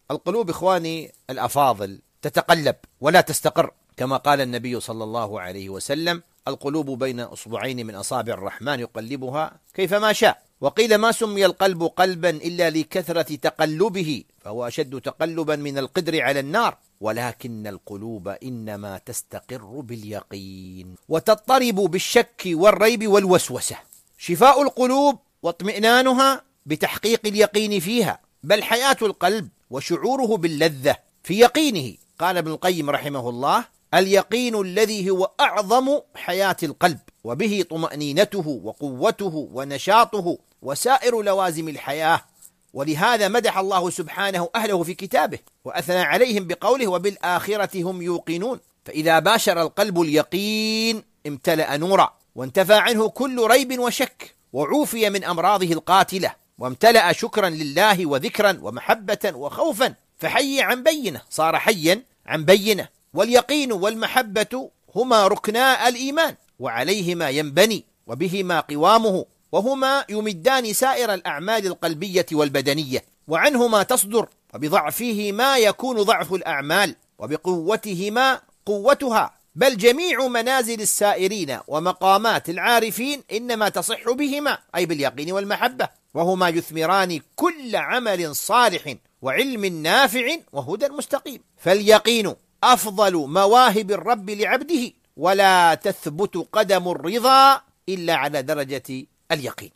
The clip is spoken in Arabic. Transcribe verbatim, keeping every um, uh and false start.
القلوب إخواني الأفاضل تتقلب ولا تستقر، كما قال النبي صلى الله عليه وسلم: القلوب بين أصبعين من أصابع الرحمن يقلبها كيفما شاء. وقيل: ما سمي القلب قلبا إلا لكثرة تقلبه، فهو أشد تقلبا من القدر على النار، ولكن القلوب إنما تستقر باليقين وتضطرب بالشك والريب والوسوسة. شفاء القلوب واطمئنانها بتحقيق اليقين فيها، بل حياة القلب وشعوره باللذة في يقينه. قال ابن القيم رحمه الله: اليقين الذي هو أعظم حياة القلب، وبه طمأنينته وقوته ونشاطه وسائر لوازم الحياة. ولهذا مدح الله سبحانه أهله في كتابه وأثنى عليهم بقوله: وبالآخرة هم يوقنون. فإذا باشر القلب اليقين امتلأ نورا، وانتفى عنه كل ريب وشك، وعوفي من أمراضه القاتلة، وامتلأ شكرا لله وذكرا ومحبة وخوفا، فحي عن بينه صار حيا عن بينه. واليقين والمحبة هما ركنا الإيمان، وعليهما ينبني وبهما قوامه، وهما يمدان سائر الأعمال القلبية والبدنية، وعنهما تصدر، وبضعفهما يكون ضعف الأعمال، وبقوتهما قوتها. بل جميع منازل السائرين ومقامات العارفين إنما تصح بهما، أي باليقين والمحبة، وهما يثمران كل عمل صالح وعلم نافع وهدى مستقيم. فاليقين أفضل مواهب الرب لعبده، ولا تثبت قدم الرضا إلا على درجة اليقين.